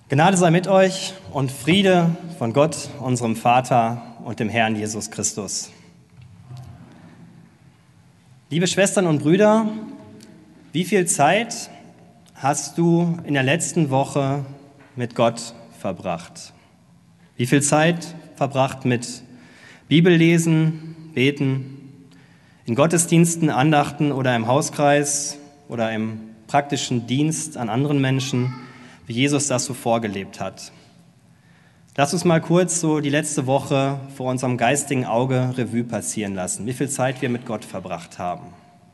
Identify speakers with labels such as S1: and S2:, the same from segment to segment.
S1: Gnade sei mit euch und Friede von Gott, unserem Vater und dem Herrn Jesus Christus. Liebe Schwestern und Brüder, wie viel Zeit hast du in der letzten Woche mit Gott verbracht? Wie viel Zeit verbracht mit Bibellesen, Beten, in Gottesdiensten, Andachten oder im Hauskreis oder im praktischen Dienst an anderen Menschen, wie Jesus das so vorgelebt hat? Lass uns mal kurz so die letzte Woche vor unserem geistigen Auge Revue passieren lassen, wie viel Zeit wir mit Gott verbracht haben.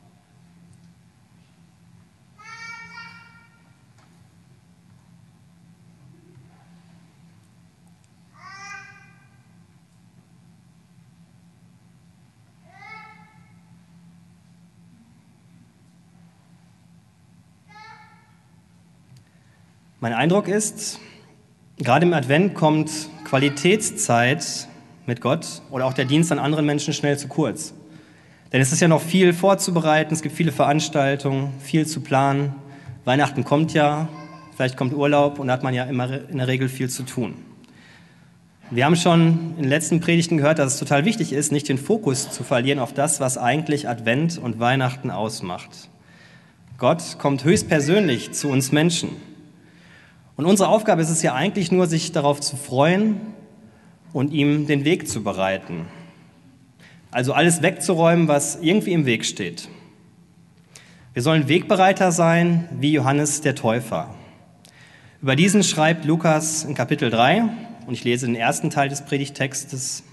S1: Mein Eindruck ist, gerade im Advent kommt Qualitätszeit mit Gott oder auch der Dienst an anderen Menschen schnell zu kurz. Denn es ist ja noch viel vorzubereiten, es gibt viele Veranstaltungen, viel zu planen. Weihnachten kommt ja, vielleicht kommt Urlaub und da hat man ja immer in der Regel viel zu tun. Wir haben schon in den letzten Predigten gehört, dass es total wichtig ist, nicht den Fokus zu verlieren auf das, was eigentlich Advent und Weihnachten ausmacht. Gott kommt höchstpersönlich zu uns Menschen. Und unsere Aufgabe ist es ja eigentlich nur, sich darauf zu freuen und ihm den Weg zu bereiten. Also alles wegzuräumen, was irgendwie im Weg steht. Wir sollen Wegbereiter sein wie Johannes der Täufer. Über diesen schreibt Lukas in Kapitel 3, und ich lese den ersten Teil des Predigttextes.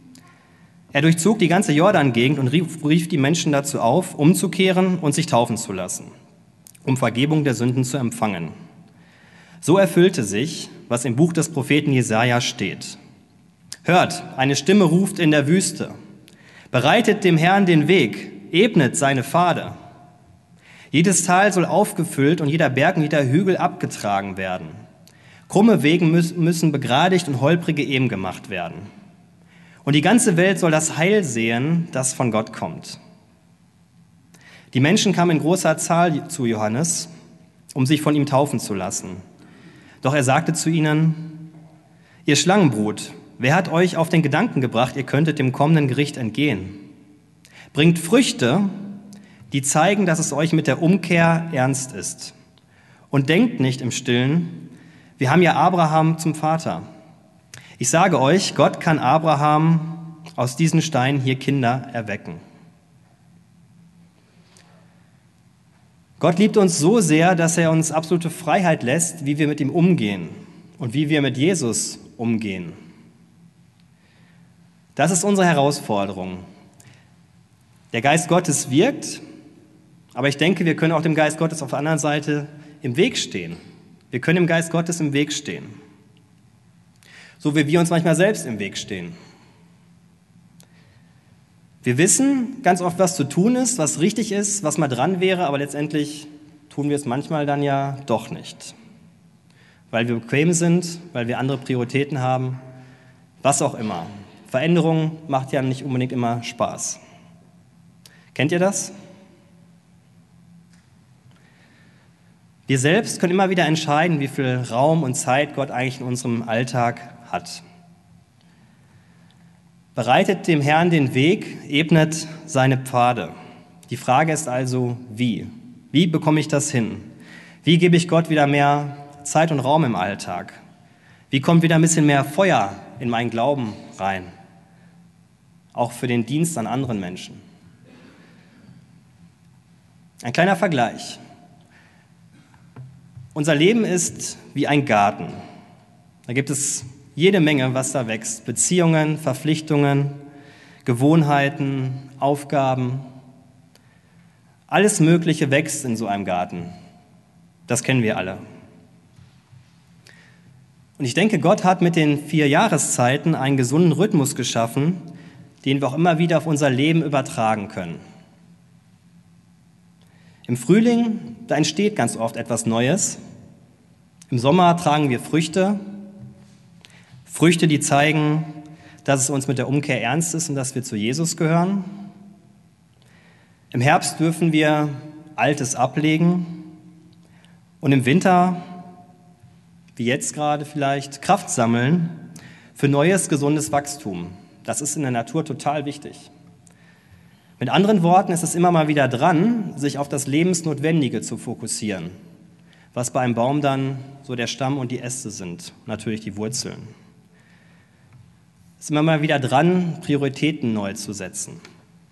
S1: Er durchzog die ganze Jordan-Gegend und rief die Menschen dazu auf, umzukehren und sich taufen zu lassen, um Vergebung der Sünden zu empfangen. So erfüllte sich, was im Buch des Propheten Jesaja steht. Hört, eine Stimme ruft in der Wüste. Bereitet dem Herrn den Weg, ebnet seine Pfade. Jedes Tal soll aufgefüllt und jeder Berg und jeder Hügel abgetragen werden. Krumme Wege müssen begradigt und holprige eben gemacht werden. Und die ganze Welt soll das Heil sehen, das von Gott kommt. Die Menschen kamen in großer Zahl zu Johannes, um sich von ihm taufen zu lassen. Doch er sagte zu ihnen: Ihr Schlangenbrut, wer hat euch auf den Gedanken gebracht, ihr könntet dem kommenden Gericht entgehen? Bringt Früchte, die zeigen, dass es euch mit der Umkehr ernst ist. Und denkt nicht im Stillen, wir haben ja Abraham zum Vater. Ich sage euch, Gott kann Abraham aus diesen Steinen hier Kinder erwecken. Gott liebt uns so sehr, dass er uns absolute Freiheit lässt, wie wir mit ihm umgehen und wie wir mit Jesus umgehen. Das ist unsere Herausforderung. Der Geist Gottes wirkt, aber ich denke, wir können auch dem Geist Gottes auf der anderen Seite im Weg stehen. Wir können dem Geist Gottes im Weg stehen, so wie wir uns manchmal selbst im Weg stehen. Wir wissen ganz oft, was zu tun ist, was richtig ist, was mal dran wäre, aber letztendlich tun wir es manchmal dann ja doch nicht. Weil wir bequem sind, weil wir andere Prioritäten haben, was auch immer. Veränderung macht ja nicht unbedingt immer Spaß. Kennt ihr das? Wir selbst können immer wieder entscheiden, wie viel Raum und Zeit Gott eigentlich in unserem Alltag hat. Bereitet dem Herrn den Weg, ebnet seine Pfade. Die Frage ist also, wie? Wie bekomme ich das hin? Wie gebe ich Gott wieder mehr Zeit und Raum im Alltag? Wie kommt wieder ein bisschen mehr Feuer in meinen Glauben rein? Auch für den Dienst an anderen Menschen. Ein kleiner Vergleich. Unser Leben ist wie ein Garten. Da gibt es jede Menge, was da wächst. Beziehungen, Verpflichtungen, Gewohnheiten, Aufgaben. Alles Mögliche wächst in so einem Garten. Das kennen wir alle. Und ich denke, Gott hat mit den 4 Jahreszeiten einen gesunden Rhythmus geschaffen, den wir auch immer wieder auf unser Leben übertragen können. Im Frühling, da entsteht ganz oft etwas Neues. Im Sommer tragen wir Früchte. Früchte, die zeigen, dass es uns mit der Umkehr ernst ist und dass wir zu Jesus gehören. Im Herbst dürfen wir Altes ablegen. Und im Winter, wie jetzt gerade vielleicht, Kraft sammeln für neues, gesundes Wachstum. Das ist in der Natur total wichtig. Mit anderen Worten ist es immer mal wieder dran, sich auf das Lebensnotwendige zu fokussieren, was bei einem Baum dann so der Stamm und die Äste sind, natürlich die Wurzeln. Es ist immer mal wieder dran, Prioritäten neu zu setzen.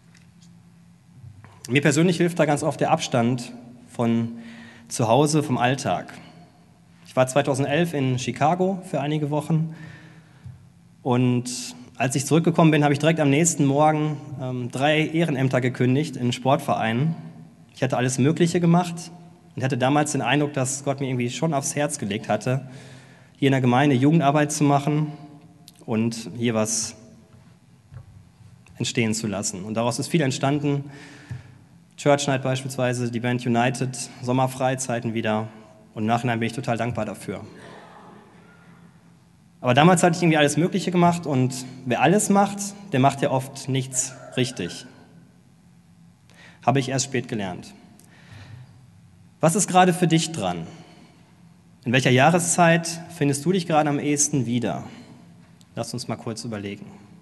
S1: Mir persönlich hilft da ganz oft der Abstand von zu Hause, vom Alltag. Ich war 2011 in Chicago für einige Wochen und als ich zurückgekommen bin, habe ich direkt am nächsten Morgen 3 Ehrenämter gekündigt in Sportvereinen. Ich hatte alles Mögliche gemacht und hatte damals den Eindruck, dass Gott mir irgendwie schon aufs Herz gelegt hatte, hier in der Gemeinde Jugendarbeit zu machen und hier was entstehen zu lassen. Und daraus ist viel entstanden. Church Night beispielsweise, die Band United, Sommerfreizeiten wieder. Und im Nachhinein bin ich total dankbar dafür. Aber damals hatte ich irgendwie alles Mögliche gemacht und wer alles macht, der macht ja oft nichts richtig. Habe ich erst spät gelernt. Was ist gerade für dich dran? In welcher Jahreszeit findest du dich gerade am ehesten wieder? Lass uns mal kurz überlegen.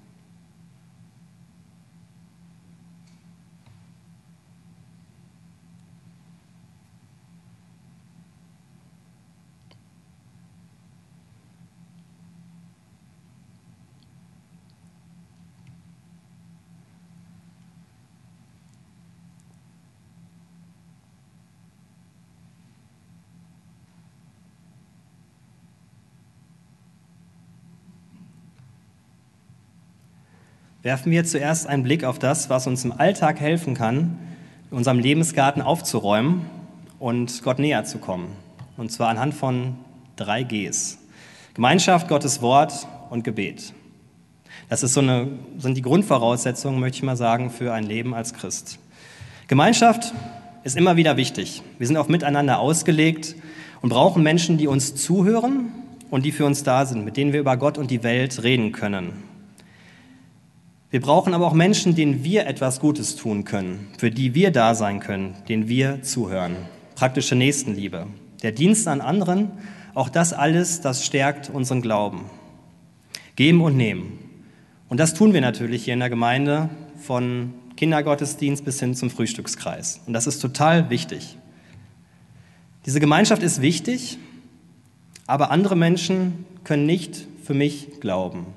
S1: Werfen wir zuerst einen Blick auf das, was uns im Alltag helfen kann, in unserem Lebensgarten aufzuräumen und Gott näher zu kommen. Und zwar anhand von 3 Gs. Gemeinschaft, Gottes Wort und Gebet. Das sind die Grundvoraussetzungen, möchte ich mal sagen, für ein Leben als Christ. Gemeinschaft ist immer wieder wichtig. Wir sind auf Miteinander ausgelegt und brauchen Menschen, die uns zuhören und die für uns da sind, mit denen wir über Gott und die Welt reden können. Wir brauchen aber auch Menschen, denen wir etwas Gutes tun können, für die wir da sein können, denen wir zuhören. Praktische Nächstenliebe, der Dienst an anderen, auch das alles, das stärkt unseren Glauben. Geben und nehmen. Und das tun wir natürlich hier in der Gemeinde, von Kindergottesdienst bis hin zum Frühstückskreis. Und das ist total wichtig. Diese Gemeinschaft ist wichtig, aber andere Menschen können nicht für mich glauben.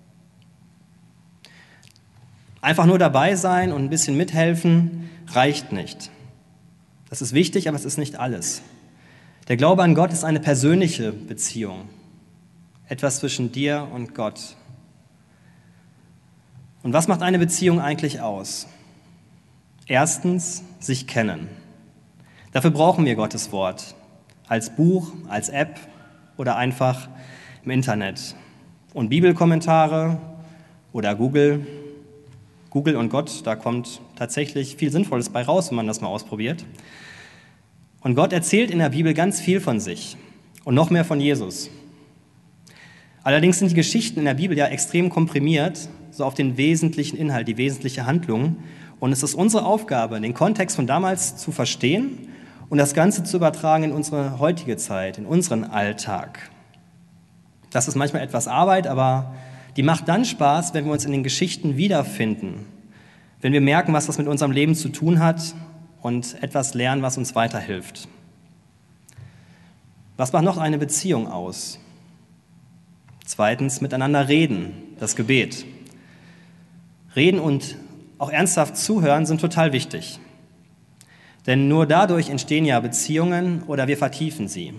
S1: Einfach nur dabei sein und ein bisschen mithelfen reicht nicht. Das ist wichtig, aber es ist nicht alles. Der Glaube an Gott ist eine persönliche Beziehung. Etwas zwischen dir und Gott. Und was macht eine Beziehung eigentlich aus? Erstens, sich kennen. Dafür brauchen wir Gottes Wort. Als Buch, als App oder einfach im Internet. Und Bibelkommentare oder Google und Gott, da kommt tatsächlich viel Sinnvolles bei raus, wenn man das mal ausprobiert. Und Gott erzählt in der Bibel ganz viel von sich und noch mehr von Jesus. Allerdings sind die Geschichten in der Bibel ja extrem komprimiert, so auf den wesentlichen Inhalt, die wesentliche Handlung. Und es ist unsere Aufgabe, den Kontext von damals zu verstehen und das Ganze zu übertragen in unsere heutige Zeit, in unseren Alltag. Das ist manchmal etwas Arbeit, aber die macht dann Spaß, wenn wir uns in den Geschichten wiederfinden, wenn wir merken, was das mit unserem Leben zu tun hat und etwas lernen, was uns weiterhilft. Was macht noch eine Beziehung aus? Zweitens, miteinander reden, das Gebet. Reden und auch ernsthaft zuhören sind total wichtig. Denn nur dadurch entstehen ja Beziehungen oder wir vertiefen sie.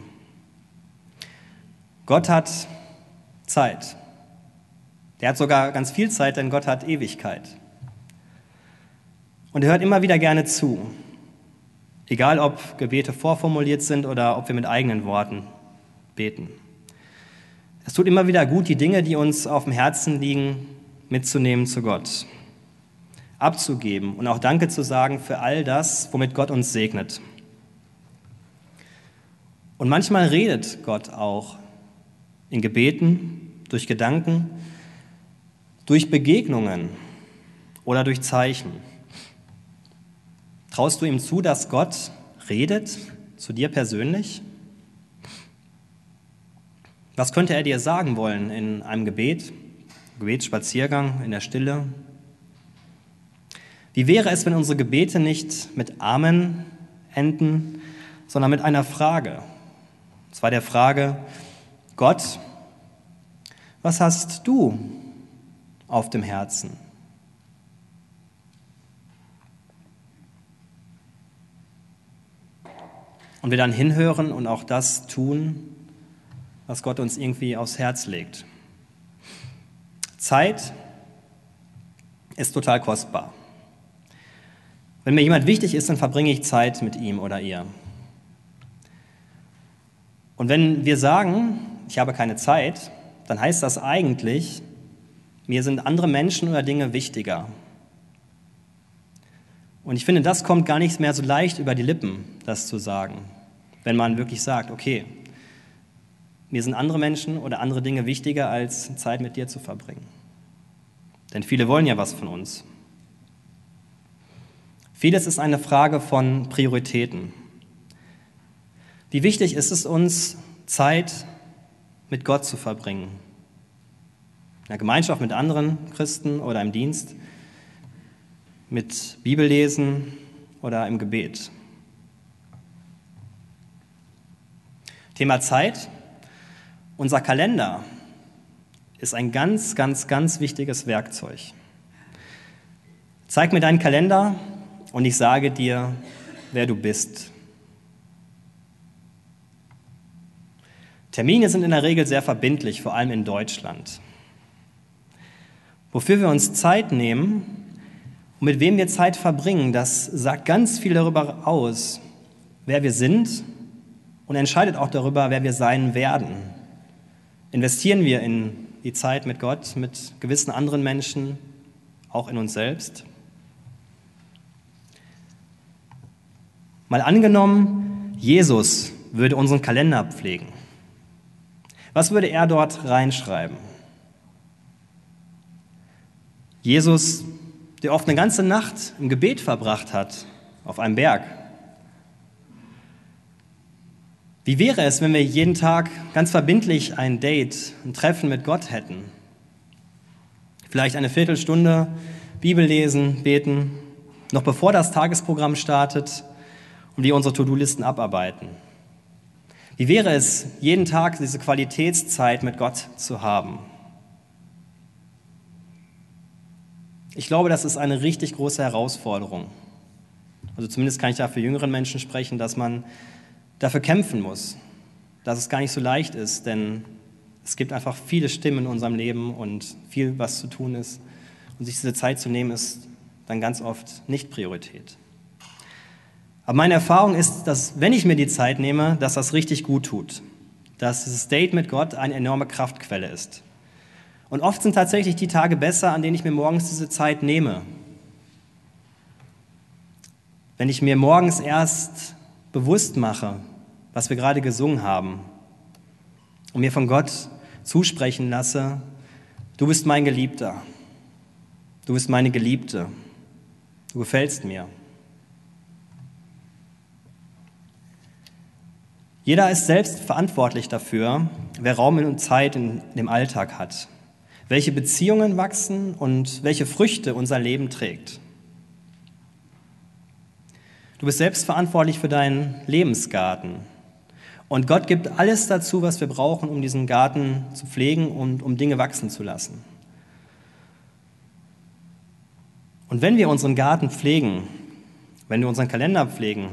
S1: Gott hat Zeit. Der hat sogar ganz viel Zeit, denn Gott hat Ewigkeit. Und er hört immer wieder gerne zu. Egal, ob Gebete vorformuliert sind oder ob wir mit eigenen Worten beten. Es tut immer wieder gut, die Dinge, die uns auf dem Herzen liegen, mitzunehmen zu Gott. Abzugeben und auch Danke zu sagen für all das, womit Gott uns segnet. Und manchmal redet Gott auch in Gebeten, durch Gedanken, durch Begegnungen oder durch Zeichen. Traust du ihm zu, dass Gott redet, zu dir persönlich? Was könnte er dir sagen wollen in einem Gebetsspaziergang, in der Stille? Wie wäre es, wenn unsere Gebete nicht mit Amen enden, sondern mit einer Frage? Und zwar der Frage: Gott, was hast du auf dem Herzen? Und wir dann hinhören und auch das tun, was Gott uns irgendwie aufs Herz legt. Zeit ist total kostbar. Wenn mir jemand wichtig ist, dann verbringe ich Zeit mit ihm oder ihr. Und wenn wir sagen, ich habe keine Zeit, dann heißt das eigentlich, mir sind andere Menschen oder Dinge wichtiger. Und ich finde, das kommt gar nicht mehr so leicht über die Lippen, das zu sagen, wenn man wirklich sagt, okay, mir sind andere Menschen oder andere Dinge wichtiger, als Zeit mit dir zu verbringen. Denn viele wollen ja was von uns. Vieles ist eine Frage von Prioritäten. Wie wichtig ist es uns, Zeit mit Gott zu verbringen? In der Gemeinschaft mit anderen Christen oder im Dienst, mit Bibellesen oder im Gebet. Thema Zeit. Unser Kalender ist ein ganz, ganz, ganz wichtiges Werkzeug. Zeig mir deinen Kalender und ich sage dir, wer du bist. Termine sind in der Regel sehr verbindlich, vor allem in Deutschland. Wofür wir uns Zeit nehmen und mit wem wir Zeit verbringen, das sagt ganz viel darüber aus, wer wir sind und entscheidet auch darüber, wer wir sein werden. Investieren wir in die Zeit mit Gott, mit gewissen anderen Menschen, auch in uns selbst? Mal angenommen, Jesus würde unseren Kalender pflegen. Was würde er dort reinschreiben? Jesus, der oft eine ganze Nacht im Gebet verbracht hat, auf einem Berg. Wie wäre es, wenn wir jeden Tag ganz verbindlich ein Date, ein Treffen mit Gott hätten? Vielleicht eine Viertelstunde Bibel lesen, beten, noch bevor das Tagesprogramm startet und wir unsere To-Do-Listen abarbeiten. Wie wäre es, jeden Tag diese Qualitätszeit mit Gott zu haben? Ich glaube, das ist eine richtig große Herausforderung. Also zumindest kann ich da für jüngeren Menschen sprechen, dass man dafür kämpfen muss, dass es gar nicht so leicht ist, denn es gibt einfach viele Stimmen in unserem Leben und viel, was zu tun ist. Und sich diese Zeit zu nehmen, ist dann ganz oft nicht Priorität. Aber meine Erfahrung ist, dass wenn ich mir die Zeit nehme, dass das richtig gut tut, dass das Date mit Gott eine enorme Kraftquelle ist. Und oft sind tatsächlich die Tage besser, an denen ich mir morgens diese Zeit nehme. Wenn ich mir morgens erst bewusst mache, was wir gerade gesungen haben, und mir von Gott zusprechen lasse, du bist mein Geliebter, du bist meine Geliebte, du gefällst mir. Jeder ist selbst verantwortlich dafür, wer Raum und Zeit in dem Alltag hat, welche Beziehungen wachsen und welche Früchte unser Leben trägt. Du bist selbst verantwortlich für deinen Lebensgarten. Und Gott gibt alles dazu, was wir brauchen, um diesen Garten zu pflegen und um Dinge wachsen zu lassen. Und wenn wir unseren Garten pflegen, wenn wir unseren Kalender pflegen,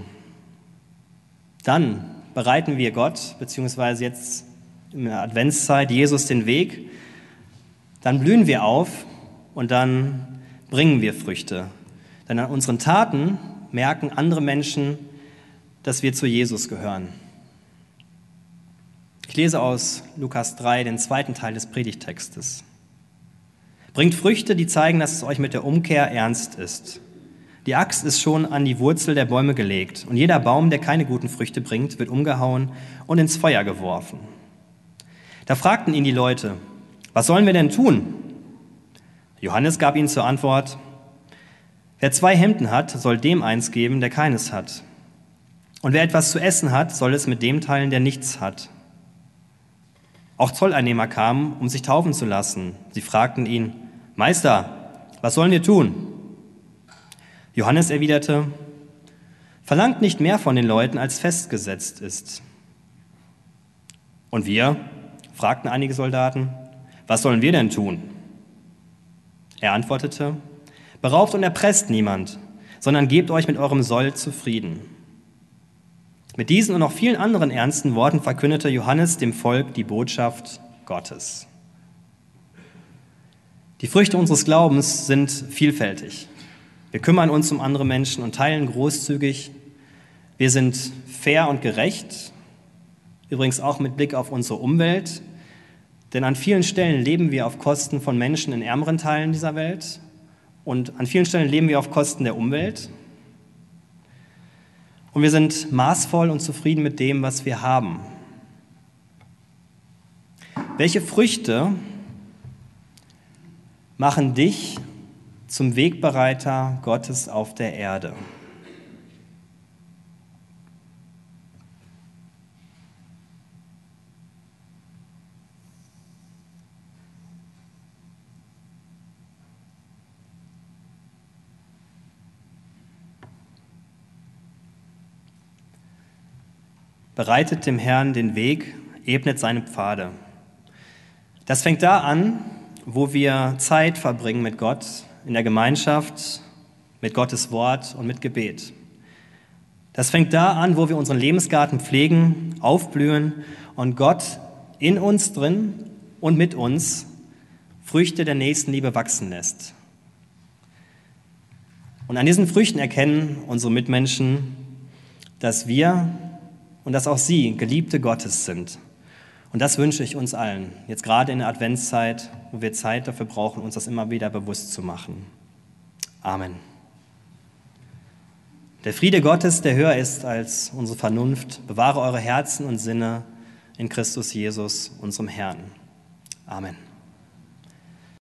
S1: dann bereiten wir Gott, beziehungsweise jetzt in der Adventszeit Jesus den Weg, dann blühen wir auf und dann bringen wir Früchte. Denn an unseren Taten merken andere Menschen, dass wir zu Jesus gehören. Ich lese aus Lukas 3, den zweiten Teil des Predigttextes. Bringt Früchte, die zeigen, dass es euch mit der Umkehr ernst ist. Die Axt ist schon an die Wurzel der Bäume gelegt und jeder Baum, der keine guten Früchte bringt, wird umgehauen und ins Feuer geworfen. Da fragten ihn die Leute, was sollen wir denn tun? Johannes gab ihnen zur Antwort, wer 2 Hemden hat, soll dem eins geben, der keines hat. Und wer etwas zu essen hat, soll es mit dem teilen, der nichts hat. Auch Zolleinnehmer kamen, um sich taufen zu lassen. Sie fragten ihn: Meister, was sollen wir tun? Johannes erwiderte: Verlangt nicht mehr von den Leuten, als festgesetzt ist. Und wir? Fragten einige Soldaten. Was sollen wir denn tun? Er antwortete: Beraubt und erpresst niemand, sondern gebt euch mit eurem Sold zufrieden. Mit diesen und noch vielen anderen ernsten Worten verkündete Johannes dem Volk die Botschaft Gottes. Die Früchte unseres Glaubens sind vielfältig. Wir kümmern uns um andere Menschen und teilen großzügig. Wir sind fair und gerecht, übrigens auch mit Blick auf unsere Umwelt, denn an vielen Stellen leben wir auf Kosten von Menschen in ärmeren Teilen dieser Welt und an vielen Stellen leben wir auf Kosten der Umwelt. Und wir sind maßvoll und zufrieden mit dem, was wir haben. Welche Früchte machen dich zum Wegbereiter Gottes auf der Erde? Bereitet dem Herrn den Weg, ebnet seine Pfade. Das fängt da an, wo wir Zeit verbringen mit Gott, in der Gemeinschaft, mit Gottes Wort und mit Gebet. Das fängt da an, wo wir unseren Lebensgarten pflegen, aufblühen und Gott in uns drin und mit uns Früchte der Nächstenliebe wachsen lässt. Und an diesen Früchten erkennen unsere Mitmenschen, dass wir und dass auch sie Geliebte Gottes sind. Und das wünsche ich uns allen, jetzt gerade in der Adventszeit, wo wir Zeit dafür brauchen, uns das immer wieder bewusst zu machen. Amen. Der Friede Gottes, der höher ist als unsere Vernunft, bewahre eure Herzen und Sinne in Christus Jesus, unserem Herrn. Amen.